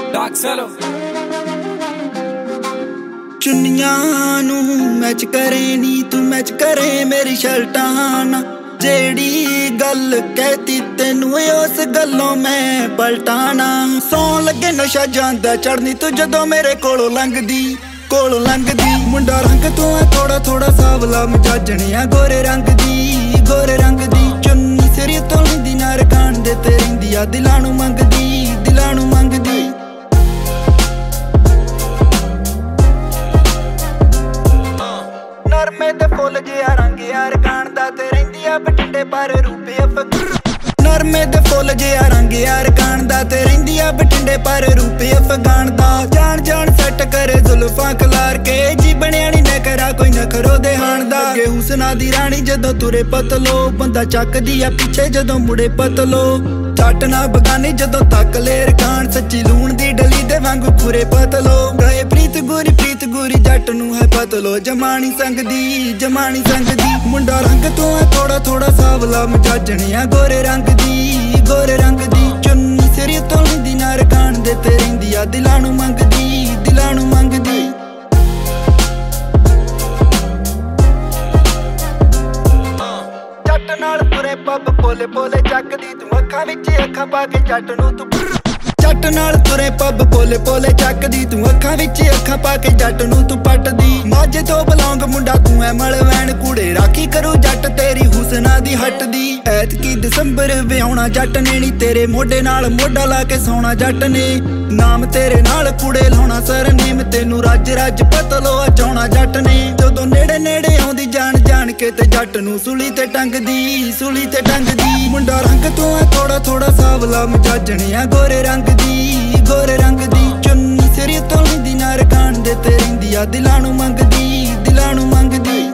चुन्नियां नू मैच करे नी तू मैच करे मेरी शर्टां ना। जेड़ी गल कहती तेनू उस गलों मैं पलटाना। सौ लगे नशा जांदा चढ़नी तू जदों मेरे कोलों लंघदी मुंडा रंग तू है थोड़ा थोड़ा सावला मजाजनिया गोरे रंग दी चुन्नी सिरी तो लिंदी नार खान दे ते रहिंदी आ दिलां नू मंगदी नरमे ते फुल जिहा रंग यार खान दा ते रहिंदी आ बठिंडे पर रूपे नरमे ते फुल जिहा रंग यार खान दा ते रहिंदी आ बठिंडे पर रूपे अफगान दा। जान सैट करे जुल्फां खलार के जी बनिया नी न करा कोई नखरो दे हाण दा। अगे हुसना दी रानी जदों तुरे पतलो बंदा चकदी आ पीछे जदों मुड़े पतलो। जट ना बगानी जदों तक लेर खान सच्ची लूण दी डली दे वांगू खुरे पतलो। गए प्रीत गोरी जट नू है पतलो जमानी संगदी मुंडा रंग तू है थोड़ा थोड़ा सावला मजाजनिया गोरे रंग दी चुन्नी सिरी तो लिंदी नार खान दे ते रहिंदी आ दिलां नू मंगदी जट नाल तुरे पब पोले चकदी तू अखां विच अखां पा के जट नू तू जट नाल तुरे पब पोले चकदी तू अखां विच अखां पा के जट नू तू पटदी। माझे तो बलौंग मुंडा तू है मलवैन कूड़े राखी करू जट तेरी हुसना दी हटदी। ऐतकी दिसंबर विआउणा जट ने नी तेरे मोढे नाल मोढा ला के सौना जट ने। नाम तेरे नाल कूड़े लाउणा सरनेम तेनू रज पतलो अचाउणा जट ने। जदों नेड़े आउंदी जान के ते जट नू सुली ते टंगदी मुंडा रंग तू है थोड़ा थोड़ा सावला मजाजनिया गोरे रंग दी चुन्नी सिरी तो लिंदी नार खान दे ते रहिंदी आ दिलां नू मंगदी